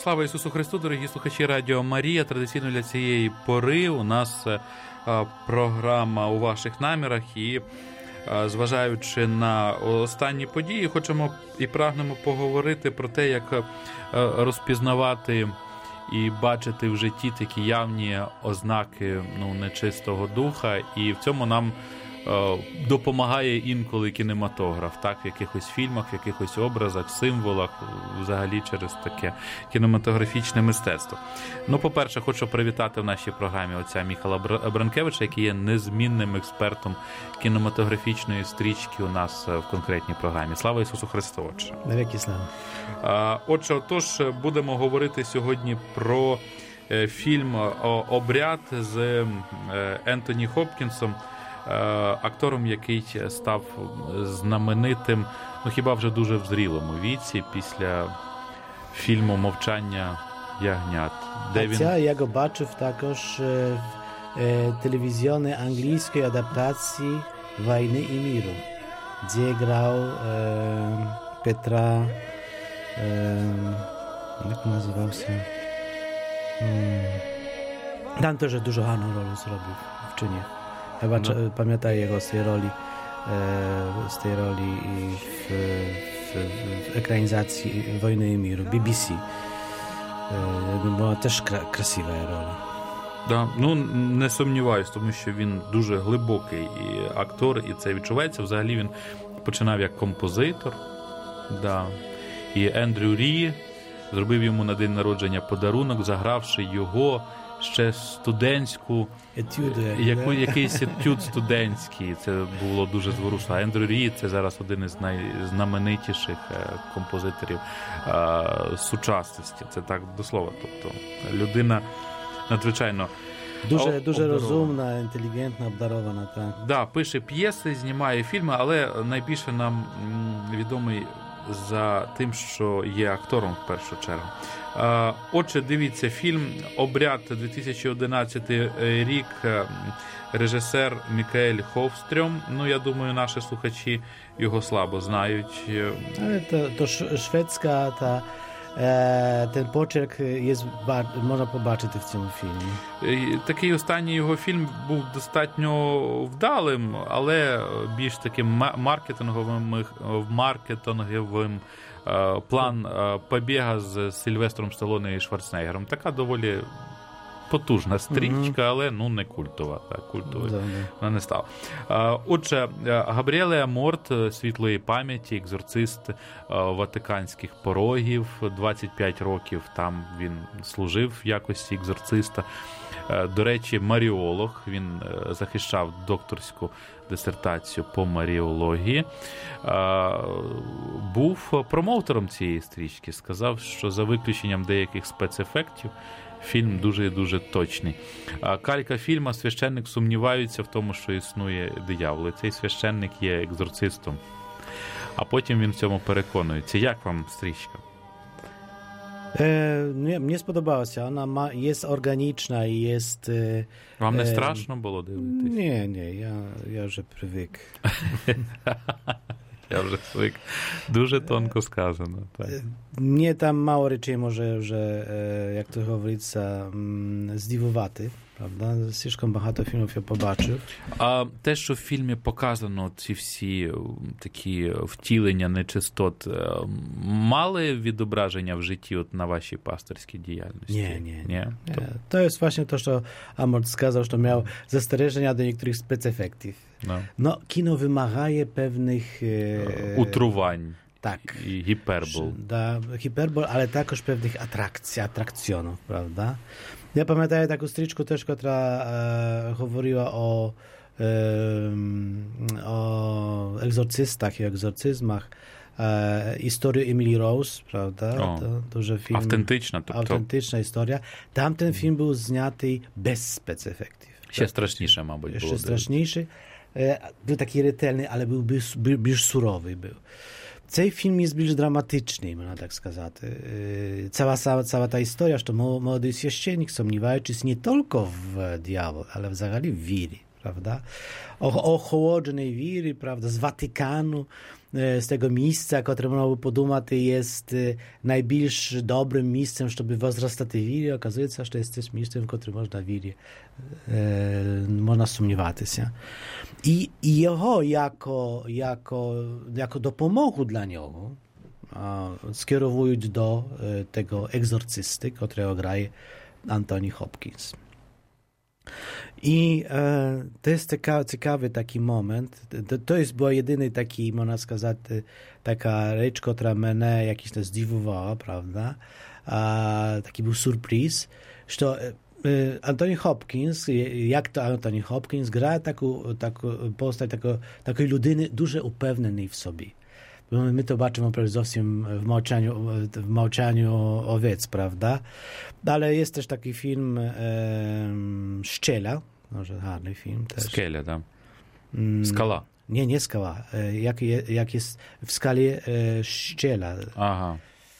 Слава Ісусу Христу, дорогі слухачі Радіо Марія. Традиційно для цієї пори у нас програма «У ваших намірах». І, зважаючи на останні події, хочемо і прагнемо поговорити про те, як розпізнавати і бачити в житті такі явні ознаки нечистого духа. І в цьому нам допомагає інколи кінематограф, так, в якихось фільмах, в якихось образах, символах, взагалі через таке кінематографічне мистецтво. По-перше, хочу привітати в нашій програмі отця Міхала Бранкевича, який є незмінним експертом кінематографічної стрічки у нас в конкретній програмі. Слава Ісусу Христу, Отче! Навіки слава! Отже, отож, будемо говорити сьогодні про фільм «Обряд» з Ентоні Хопкінсом, актором, який став знаменитим, хіба вже дуже в зрілому віці, після фільму «Мовчання ягнят». Я його бачив також в телевізійній англійській адаптації «Війни і миру», де грав Петра, як називався? Там теж дуже гарну роль зробив в чині. Chyba pamiętam jego z tej roli w ekranizacji Wojny i Miru, BBC. Była też красива роля. Да, не сумніваюсь, тому що він дуже глибокий актор, і це відчувається. Взагалі він починав як композитор. Да. І Ендрю Рі зробив йому на день народження подарунок, загравши його ще студентську, якийсь етюд студентський. Це було дуже зворушно. Ендрю Рі – це зараз один із найзнаменитіших композиторів сучасності. Це так до слова. Тобто людина надзвичайно дуже розумна, інтелігентна, обдарована. Так. Да, пише п'єси, знімає фільми, але найбільше нам відомий за тим, що є актором в першу чергу. Отже, дивіться, фільм «Обряд», 2011 рік, режисер Мікаель Хофстрём. Я думаю, наші слухачі його слабо знають. To szwedzka, ten почерк можна побачити в цьому фільмі. Такий останній його фільм був достатньо вдалим, але більш таким маркетинговим план «Побєга» з Сильвестром Сталлоне і Шварценеггером. Така доволі потужна стрічка, але не культова. Культовою вона не стала. Отже, Габріеле Аморт, світлої пам'яті, екзорцист Ватиканських порогів. 25 років там він служив в якості екзорциста. До речі, маріолог. Він захищав докторську дисертацію по маріології. Був промоутером цієї стрічки. Сказав, що за виключенням деяких спецефектів фільм дуже і дуже точний. Калька фільма священник сумнівається в тому, що існує диявол. І цей священник є екзорцистом. А потім він в цьому переконується. Як вам стрічка? Мені сподобалося. Вона є органічна і є... Вам не страшно було дивитись? Ні, я вже привик. Я вже звик. Дуже тонко сказано. Так. Mnie tam mało rzeczy może, jak to говориться, здивувати, правда? Слишком багато фільмів я побачив. А те, що в фільмі показано ці всі такі втілення нечистот, мали відображення в житті на вашій пасторській діяльності? Ні. To jest właśnie to, co Amort сказав, що мав застереження до niektórych спецефектів. Кіно вимагає певних... утрувань. Так. І гіпербол. Гіпербол, але також певних атракціонів, правда? Я пам'ятаю таку стрічку теж, яка говорила о екзорцистах і екзорцизмах. Історію Емілі Роуз, правда? Дуже фільм. Автентична історія. Там ten фільм був знятий без спецефектів. Ще страшніше, мабуть, було. Ще страшніше. Був такий ретельний, але був більш суровий. Цей фільм є більш драматичний, можна так сказати. Cała ta історія, що молодий священник, сумніваючись не тільки в диявол, але взагалі в вірі, правда? Охолоджений вірі, правда, з Ватикану, z tego miejsca, które można by podumać, jest najbliższy dobrym miejscem, żeby wzrastać w wierze. Okazuje się, że to jest też miejscem, w którym można wierzyć, można sumniewać się. I jego jako dopomogu dla niego skierowują do tego egzorcysty, którego graje Anthony Hopkins. I to jest ciekawy taki moment. To jest była jedyny taki, można сказать, taka rzecz, która mnie jakiś to zdziwiła, prawda? Taki był surprise, że Anthony Hopkins, jak to Anthony Hopkins gra taką postać takiej ludyny dużo upewnionej w sobie. My to baczymy przede w Małczaniu owiec, prawda? Ale jest też taki film Szczela, może harny film też. Skele, tak. Skala. Nie Skala. Jak jest w skali Szczela. Aha.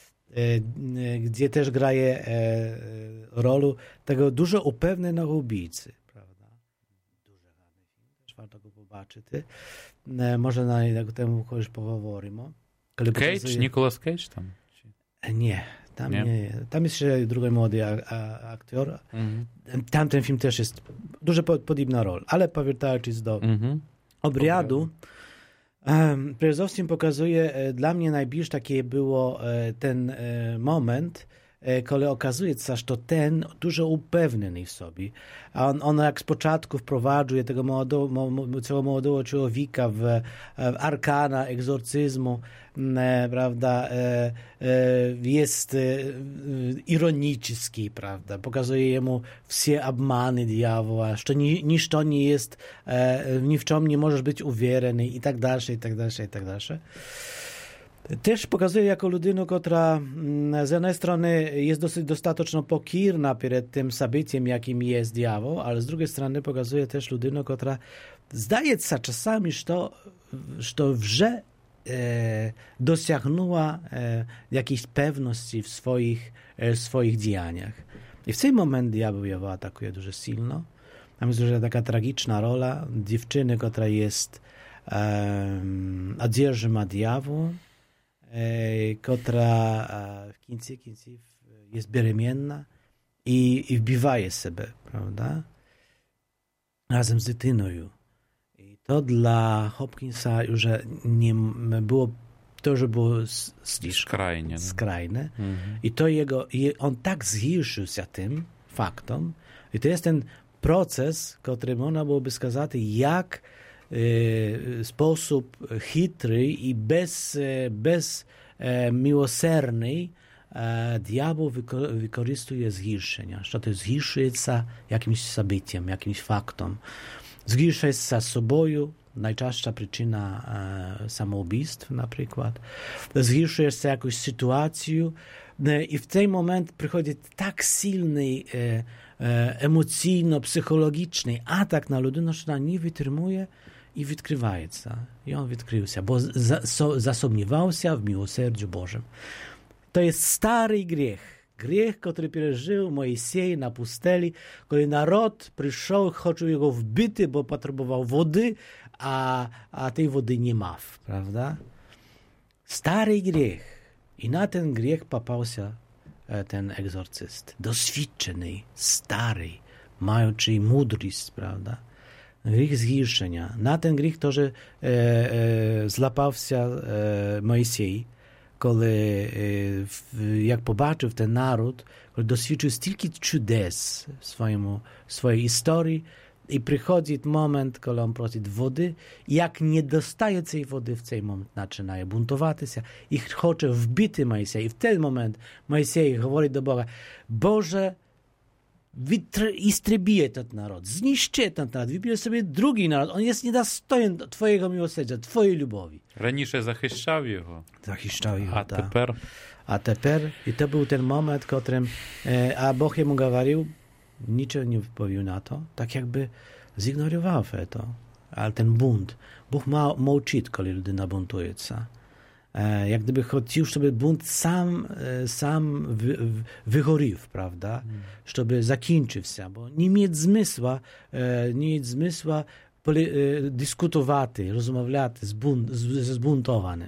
Gdzie też graje rolę tego dużo upewnionego ubijcy, prawda? Дуже гарний film, też warto go zobaczyć. Może na temu kogoś poговоримо. Кейдж? Ніколас Кейдж там? Nie, tam nie. Tam jest jeszcze drugi młody aktor. Tamten film też jest dużo podobna rola, ale powracając do obradu, przede wszystkim pokazuje, dla mnie najbliższy taki było ten moment, kiedy okazuje się, że ten dużo upewniony w sobie. A on jak z początku wprowadzuje tego młodego człowieka w arkana egzorcyzmu, prawda, jest ironiczny, prawda, pokazuje mu wszystkie obmany diabła, że nic to nie jest, ni w czym nie możesz być uwierony i tak dalej, i tak dalej, i tak dalej. Też pokazuje jako ludynę, która z jednej strony jest dosyć dostatecznie pokirna przed tym zabyciem, jakim jest diabeł, ale z drugiej strony pokazuje też ludynę, która zdaje się czasami, że wrze dosięgnęła jakiejś pewności w swoich działaniach. I w tym momencie diabeł ją atakuje dużo silno. Tam jest dużo taka tragiczna rola dziewczyny, która jest odzierżyma diabłu, która w końcu jest beremienna i wbiwaje sobie, prawda? Razem z dytyną. I to dla Hopkinsa już nie było, to, że było skrajne. I to on tak zhirszył się tym faktom. I to jest ten proces, który można byłoby сказать, jak sposób chytry i bez miłosierny diabeł wykorzystuje zgirszenia. Że to zgirszuje się jakimś zabyciem, jakimś faktom. Zgirszuje się sobą, najczęstsza przyczyna samobójstw na przykład. Zgirszuje się jakąś sytuację i w ten moment przychodzi tak silny emocjonalno-psychologiczny atak na ludynę, że ona nie wytrzymuje i wykrywaje się. I on wykrył się, bo zasomniewał się w miłosierdziu Bożym. To jest stary grzech. Grzech, który przeżył Mojsej na pustyni, kiedy naród przyszedł, chciał jego wbity, bo potrzebował wody, a tej wody nie ma, prawda? Stary grzech. I na ten grzech popał się ten egzorcyst. Doświadczony, stary, mający mądrość, prawda? Grzech zgirszenia. Na ten grzech to, że złapał się Mojsej, kiedy jak pobaczył ten naród, który doświadczył stільки cudes w swojej historii i przychodzi moment, kiedy on prosi wody, jak nie dostaje tej wody w ten moment, zaczynają buntować się i chce wbity Mojsej. I w ten moment Mojsej mówi do Boga: Boże, istrebije ten naród, zniszczy ten naród, wybierz sobie drugi naród, on jest niedostojen Twojego miłosierdzia, Twojej lubowi. Раніше захищав його. Захищав його, а тепер? A тепер, i to był ten moment, w którym a Bóg jemu mówił, niczego nie powiedział na to, tak jakby zignorował to. Ale ten bunt, Bóg ma młczyć, kiedy ludzie nabuntują się. Jak gdyby chciał, żeby bunt sam wychorił, prawda? Żeby zakończył się, bo nie mieć zmysła дискутувати, розмовляти, збунтованим.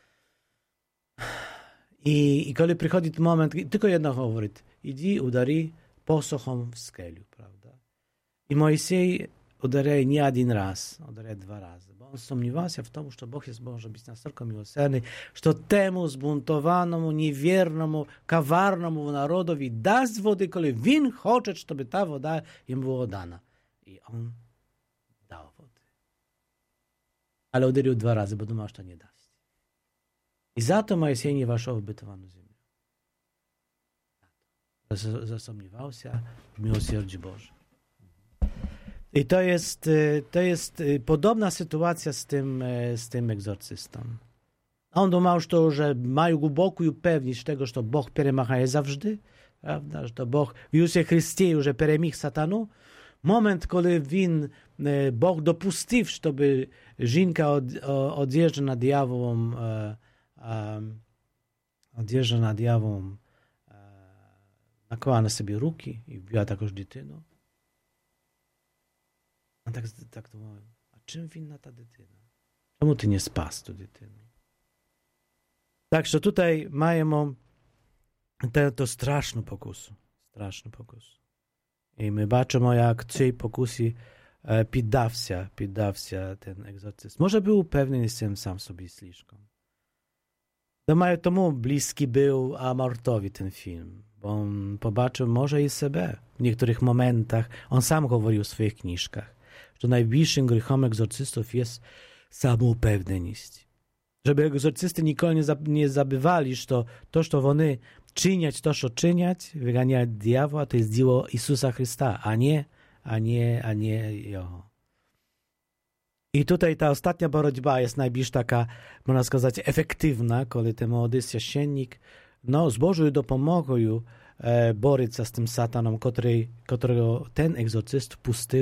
I kiedy przychodzi ten moment, tylko jedno mówi, idź, udari posłuchom w skeliu, prawda? I Mojsiej udaria nie jeden raz, udaria 2 razy, bo on sumniewał się w tym, że Bóg może być настолько miłosierny, że temu zbuntowanemu, niewiernemu, kawarnemu narodowi daсть wody, kiedy win chce, żeby ta woda im była dana. I on dał wody. Ale uderzył 2 razy, bo думał, że to nie da. I za to Mojsiej nie weszł w obytowaną ziemię. Zasomniewał się w miłosierdziu Bożym. I to jest podobna sytuacja z tym egzorcystą. On думał, że mają głęboką pewność tego, że to Bóg перемагає zawsze, prawda? Że to Bóg w Jezusie Chrystie już переміг сатану. Moment, kiedy Bóg dopuścił, żeby żonka odjeżdża na diabłom, nakłała na sobie ruki i wbiła takoż dziewczynę. On tak to mówił, a czym winna ta dziewczyna? Czemu ty nie spas tu dziewczyny? Także tutaj mamy to straszną pokusu. I my baczymy, jak cej pokusy piddawся ten egzorcyst. Może był pewny jestem sam sobie слишком. Тому bliski był Amortowi ten film, bo on pobaczył może i siebie w niektórych momentach. On sam mówił w swoich książkach, że największym grzechem egzorcystów jest samoupewnienie. Żeby egzorcysty nikogo nie zabywali, że to, co oni czyniać, to, co czyniać, wyganiać diabła, to jest dzieło Jezusa Chrysta, a nie Jego. I tutaj ta ostatnia borotьба jest najbliż taka, można сказać, efektywna, kiedy ten młody święcennik, z Bożą dopomogą boryć się z tym satanem, którego ten egzorcyst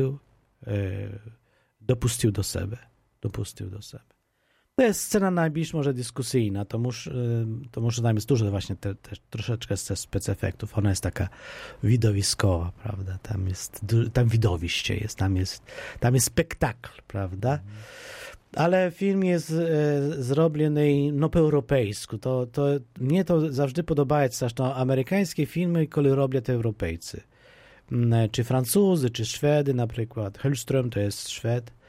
dopuścił do siebie. To jest scena najbliż może dyskusyjna, to może tam jest dużo właśnie troszeczkę z specefektów. Ona jest taka widowiskowa, prawda? Tam widowiście jest, tam jest spektakl, prawda? Ale film jest zrobiony po europejsku. Mnie to zawsze podoba się, że amerykańskie filmy, kiedy robią to Europejcy. Czy Francuzy, czy Szwedy na przykład. Hellström to jest Szwed.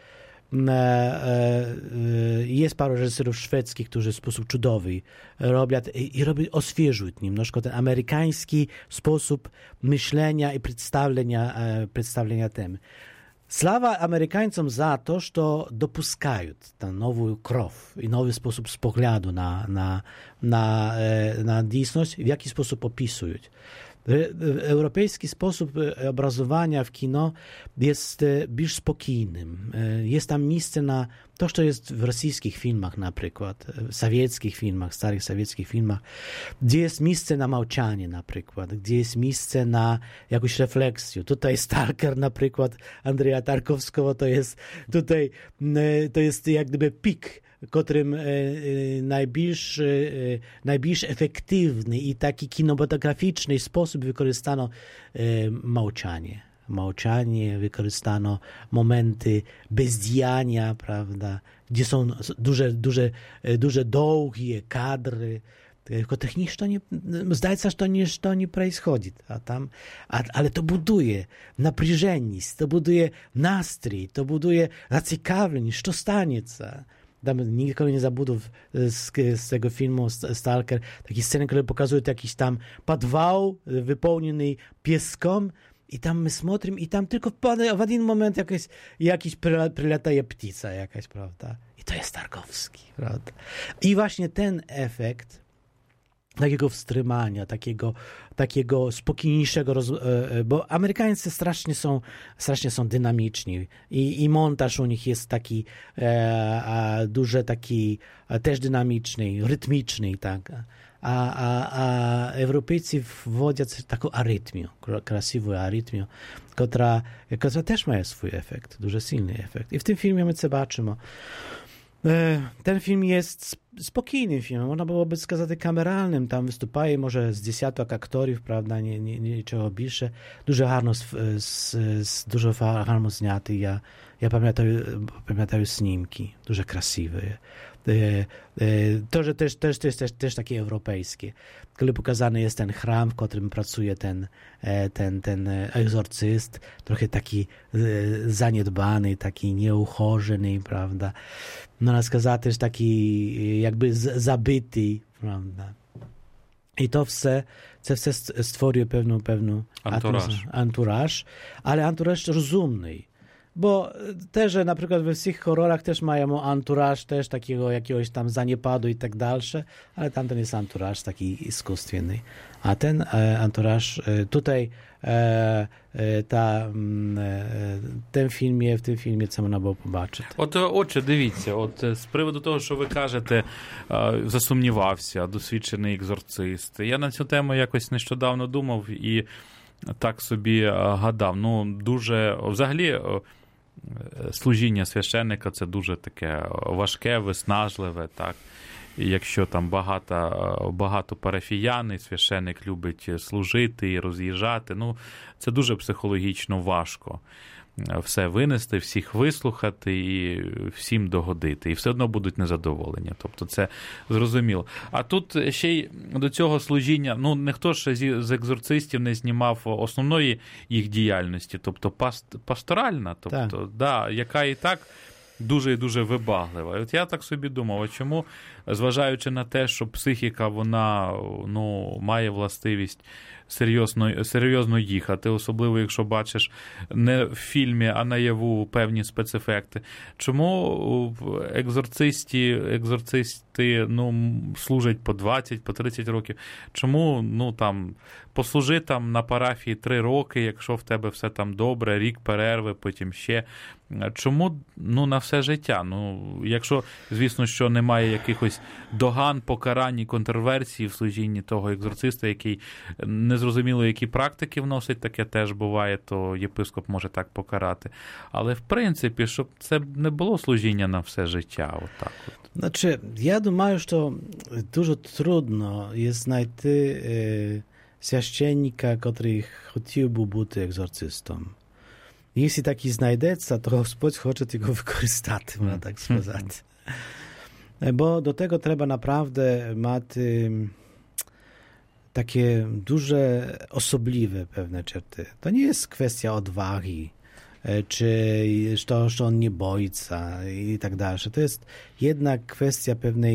Jest paru reżyserów szwedzkich, którzy w sposób cudowny robią i oswieżują nim. Na przykład ten amerykański sposób myślenia i przedstawienia temy. Sława Amerykańcom za to, że dopuszczają tę nową krew i nowy sposób spoglądu na dzisiejszość, w jaki sposób opisują. Europejski sposób obrazowania w kino jest bardziej spokojnym. Jest tam miejsce na to, co jest w rosyjskich filmach na przykład, w sowieckich filmach, starych sowieckich filmach, gdzie jest miejsce na milczenie na przykład, gdzie jest miejsce na jakąś refleksję. Tutaj Stalker na przykład Andrzeja Tarkowskiego to jest jak gdyby pik, którym najbliż efektywny i taki kinematograficzny sposób wykorzystano małczanie, wykorzystano momenty bezdziania, prawda, gdzie są duże długie kadry, tylko technicznie zdaje się, że to nie происходит, ale to buduje напряжение, to buduje nastrój, to buduje zaciekawienie, co stanie się. Nikogo nie zabudę z tego filmu Stalker, takie sceny, które pokazują jakiś tam podwał wypełniony pieską i tam my смотрим i tam tylko w jeden moment jakiś przylataje ptica jakaś, prawda? I to jest Tarkowski, prawda? I właśnie ten efekt takiego wstrzymania, takiego spokojniejszego, bo Amerykańcy strasznie są dynamiczni i montaż u nich jest taki duży, taki też dynamiczny, rytmiczny, tak. A Europejcy wwodzą taką arytmię, krasywą arytmię, która też ma swój efekt, дуже silny efekt. I w tym filmie my zobaczymy. Ten film jest spokojnym filmem, można byłoby сказати kameralnym, tam występuje może z 10 aktorów, prawda, niczego bliższe, dużo harno zняty, Ja pamiętam snimki, duże krasiwe. To, że też takie europejskie. Kiedy pokazany jest ten chram, w którym pracuje ten egzorcyst, trochę taki zaniedbany, taki nieuchorzony, prawda? No na skazać też taki jakby zabyty, prawda? I to все stworює pewną anturaż, ale anturaż rozumny. Bo też, że na przykład we wszystkich horrorach też mają anturaż też takiego jakiegoś tam zaniepadu i tak dalsze, ale tamten jest anturaż taki iskусственny. A ten anturaż tutaj в тим фільмі це можна було побачити. Отже, дивіться, з приводу того, що ви кажете, засумнівався досвідчений екзорцист. Я на цю тему якось нещодавно думав і так собі гадав. Дуже, взагалі, служіння священника – це дуже таке важке, виснажливе, так. І якщо там багато парафіян, і священик любить служити і роз'їжджати, це дуже психологічно важко. Все винести, всіх вислухати і всім догодити. І все одно будуть незадоволені. Тобто це зрозуміло. А тут ще й до цього служіння, ніхто ж з екзорцистів не знімав основної їх діяльності, тобто пасторальна, тобто, яка і так дуже і дуже вибаглива. І от я так собі думав, а чому, зважаючи на те, що психіка, вона має властивість серйозно їхати, особливо якщо бачиш не в фільмі, а наяву певні спецефекти. Чому екзорцисти служать по 20, по 30 років? Чому послужи там на парафії 3 роки, якщо в тебе все там добре, рік перерви, потім ще. Чому на все життя? Якщо, звісно, що немає якихось доган, покарань і контроверсій в служінні того екзорциста, який незрозуміло, які практики вносить, таке теж буває, то єпископ може так покарати. Але, в принципі, щоб це не було служіння на все життя. Отак от. Znaczy, ja думаю, що дуже трудно є знайти священника, який хотів би бути екзорцистом. Jeśli taki znajdeться, to Господь хоче його використати, можна так сказати. Bo do tego trzeba naprawdę mати takie duże, osobliwe pewne czerty. To nie jest kwestia odwagi, czy to, że on nie boi się i tak dalej. To jest jednak kwestia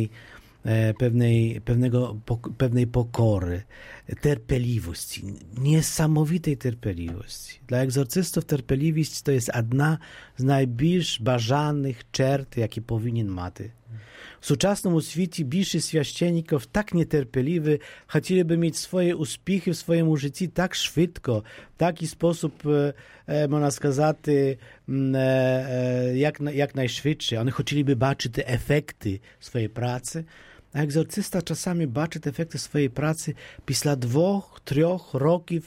pewnej pokory, terpeliwości, niesamowitej terpeliwości. Dla egzorcystów terpeliwość to jest jedna z najbardziej bażanych czert, jakie powinien mieć. W współczesnym świecie bільше święcenników tak nieterpeliwy, chcieliby mieć swoje uspechy w swoim życiu tak szybko, w taki sposób, można сказać, jak najszybciej. Oni chcieliby zobaczyć te efekty swojej pracy, a egzorcysta czasami zobaczy te efekty swojej pracy після 2-3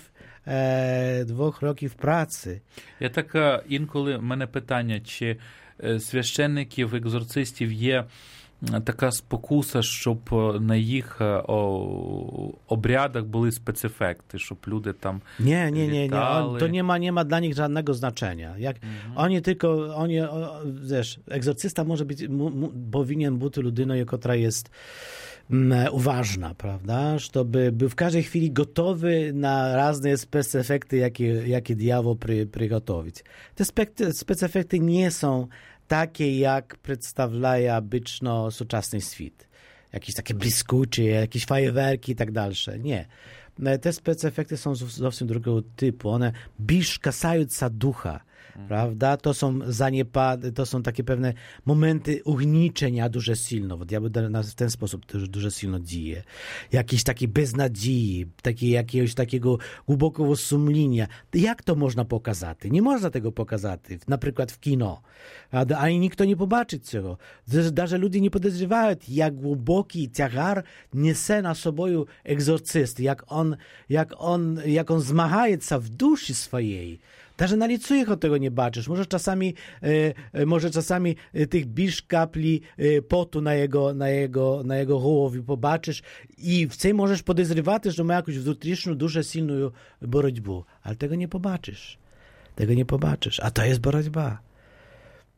років праці. Я так інколи, в мене питання, чи священників, екзорцистів є така спокуса, щоб на їх обрядах були спецефекти, щоб люди там літали. To nie ma dla nich żadnego znaczenia. Oni tylko, wiesz, egzorcysta powinien być ludyną, która jest uważna, prawda? Żeby był w każdej chwili gotowy na różne specefekty, jakie diabeł przygotowić. Te specefekty nie są takie, jak przedstawia obyczno współczesny świat. Jakieś takie bliskucie, jakieś fajerwerki i tak dalej. Nie. Te specefekty są zupełnie drugiego typu. One bliżej kasające ducha, prawda? To są zaniepady, to są takie pewne momenty ugniczenia дуже silno. Diabeł w ten sposób дуже silno dzieje. Jakieś takie beznadziei, jakiegoś takiego głębokiego sumienia. Jak to można pokazać? Nie można tego pokazać, na przykład w kino. Ani nikt nie zobaczy tego. Даже ludzie nie podejrzewają, jak głęboki ciężar niesie na sobie egzorcyst, jak on zmaga się w duszy swojej. Даже na licu ich od tego nie baczysz. Może czasami tych bisz kapli potu na jego głowie pobaczysz i w tej możesz podejrzewać, że ma jakąś wewnętrzną, dużo silną borotьбу. Ale tego nie pobaczysz. A to jest borotьба.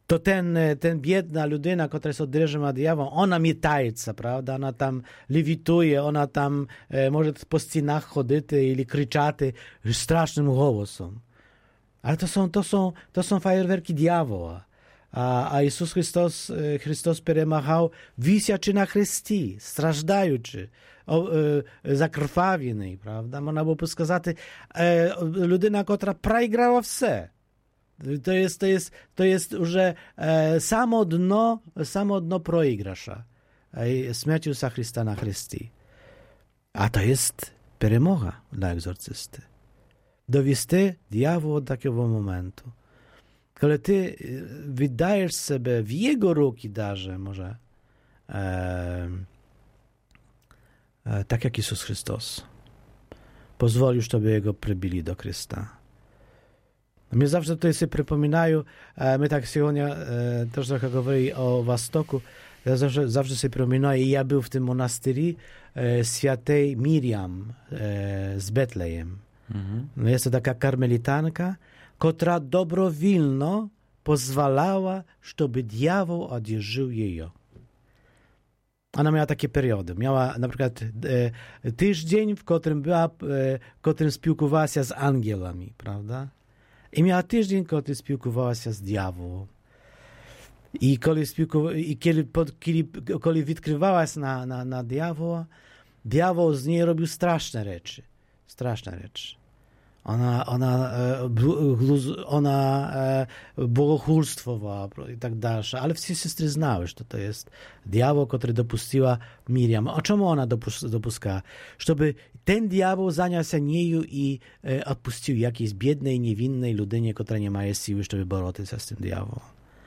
to ten biedna людина, która jest одержима дияволом, ona мітається, правда? Вона там левітує, вона там може по стінах ходити і кричати страшним голосом. Ale to są fajerwerki diawoła. A Ісус Христос перемагав, висячи на хресті, страждаючи, закрвавлений, правда? Можна було б сказати, людина, котра проіграла все. To jest już samo dno proigrasza. Śmierć Jezusa Chrysta na chrzcie. A to jest перемога dla egzorcysty. Dowieść diabeł do takiego momentu. Kiedy ty wydajesz sobie w jego ruki darze, może tak jak Jezus Chrystus, pozwolisz tobie jego przybili do Chrysta. Mnie zawsze tutaj sobie przypominają, my tak сегодня też trochę mówili o Wostoku, ja zawsze sobie przypominaję, ja był w tym monasterii świętej Miriam z Betlejem. Jest to taka karmelitanka, która dobrowolnie pozwalała, żeby diabeł odjeżdżał jej. Ona miała takie periody. Miała na przykład tydzień, w którym spiłkowała się z angielami, prawda? I miała tydzień, kiedy spiłkowała się z diabłem. I kiedy odkrywała się na diabła, diabeł z niej robił straszne rzeczy. Ona bogохульствowała i tak dalej, ale wszyscy siostry znały, że to jest diabeł, który dopuściła Miriam. O czemu ona dopuszczała? Żeby ten diabeł zajął się nią i odpuścił jakiejś biednej, niewinnej ludynie, która nie ma siły, żeby borotać się z tym diabłem.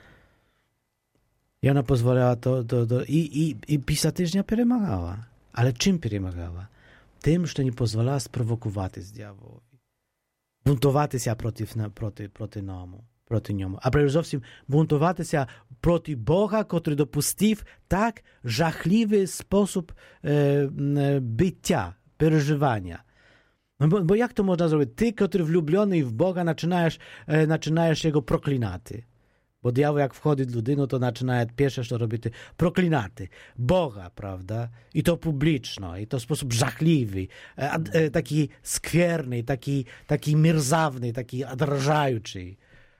I ona pozwoliła i pisa tygodnia перемагała. Ale czym перемагała? Tym, że nie pozwalała sprowokować z diabłowi. Buntować się proти ньому. А перш зовсім бунтуватися проти Бога, котрий допустив так жахливий спосіб bycia, переживання. Bo jak to można zrobić? Ty, który wlubiony w Boga, zaczynasz jego proklinaty. Bo diabeł jak wchodzi do ludzi, to zaczyna pierwsze, co robi, proklinaty Boga, prawda? I to publiczno, i to w sposób żachliwy, taki skwerny, taki mirzawny, taki odrażający.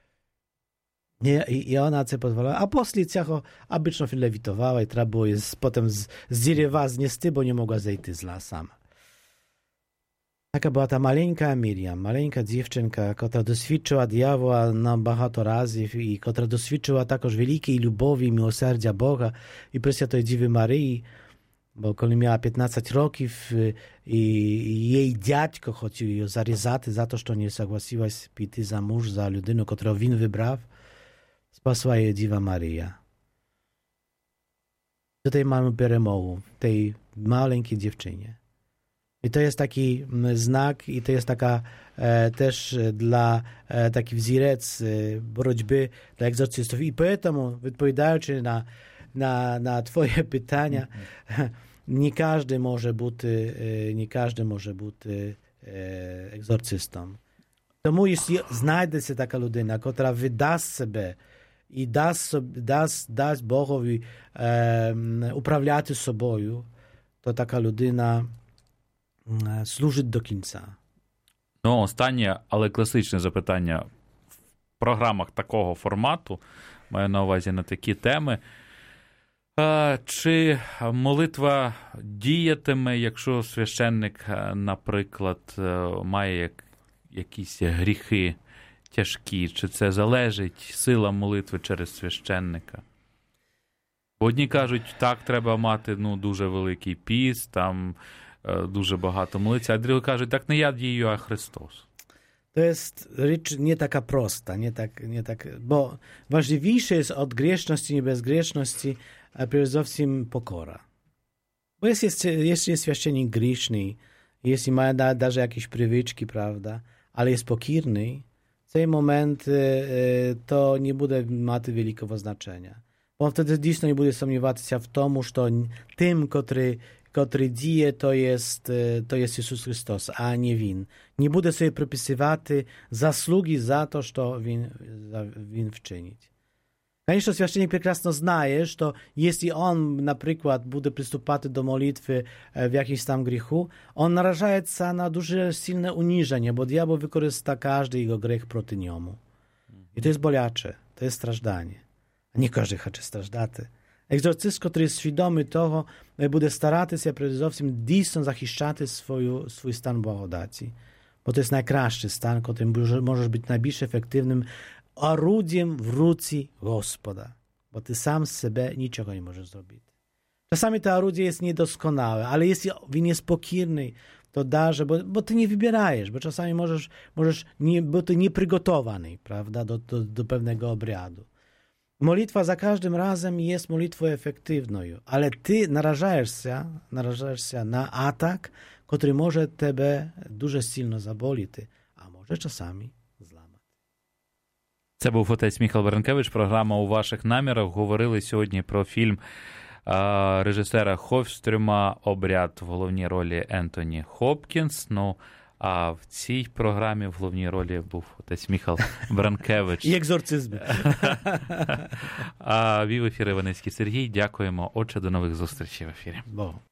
I ona sobie pozwalała, a после цього обычно lewitowała i trzeba było potem z drzewa znieść, bo nie mogła zejść z la sama. Taka była ta maleńka Miriam, maleńka dziewczynka, która doświadczyła diabła na багато разів i która doświadczyła także wielkiej lubowi i miłosierdzia Boga i Prесвятої Dziewy Maryi, bo kiedy miała 15 roków i jej dziadko chciał ją zarezać za to, że nie zagłosiła się pójść za mąż za ludzinę, którą on wybrał, spasła jej Dziewa Maryja. Tutaj mamy перемогу tej maleńkiej dziewczynie. I to jest taki znak i to jest taka też taki wzorec borotьби dla egzorcystów. I поэтому, odpowiadając na twoje pytania, nie każdy może być egzorcystą. Тому, jeśli znajdzie się taka ludyna, która wydaсть себе i дасть Bogowi uprawiać sobою, to taka ludyna служить до кінця. Ну, останнє, але класичне запитання в програмах такого формату, маю на увазі на такі теми. Чи молитва діятиме, якщо священник, наприклад, має якісь гріхи тяжкі? Чи це залежить сила молитви через священника? Бо одні кажуть, так, треба мати дуже великий піст, там дуже багато молиться, а другі кажуть, так не я дію, а Христос. To jest rzecz nie taka prosta, nie tak, bo ważniejsze jest od grzeszności i bezgrzeszności, a przede wszystkim pokora. Bo jeśli jest święcennik grzeszny, jeśli ma даже jakieś przywyczki, prawda, ale jest pokierny, w tym moment to nie będzie mieć wielkiego znaczenia. Bo wtedy dziś nie będzie sądzać się w tym, że tym, który dzieje, to jest Jezus Chrystus, a nie win. Nie będzie sobie przypisywać zasługi za to, co win wczynić. Конечно, священник прекрасно знает, что если он, например, будет приступать до молитвы в якимś там греху, он наражается на дуже сильне uniżenie, bo diabeł wykorzysta każdy jego grzech proti niemu. I to jest bolяче, to jest strażdanie. A nie każdy chce strażdać. Egzorcyst, który jest świadomy tego, będzie starać się przede wszystkim dійсно захищати swój stan błagodaci. Bo to jest najkraszczy stan, którym możesz być najbardziej efektywnym орудием в руці Господа, bo ty sam z siebie niczego nie możesz zrobić. Czasami to orudie jest niedoskonałe, ale jeśli on jest pokierny, to darze, bo ty nie wybierajesz, bo czasami możesz bo ty nieprzygotowany, prawda, do pewnego obradu. Molitwa za każdym razem jest modlitwą efektywną, ale ty narażasz się na atak, który może ciebie дуже сильно заболіти, a może czasami złamać. Це був отець Міхал Баранкевич, програма «У ваших намірах». Говорили сьогодні про фільм режисера Ховстрюма «Обряд», в головній ролі Ентоні Хопкінс. Ну, а в цій програмі в головній ролі був отець Міхал Баранкевич. І екзорцизми. А вів ефір Іваницький Сергій. Дякуємо. Отже, до нових зустрічей в ефірі. Богу.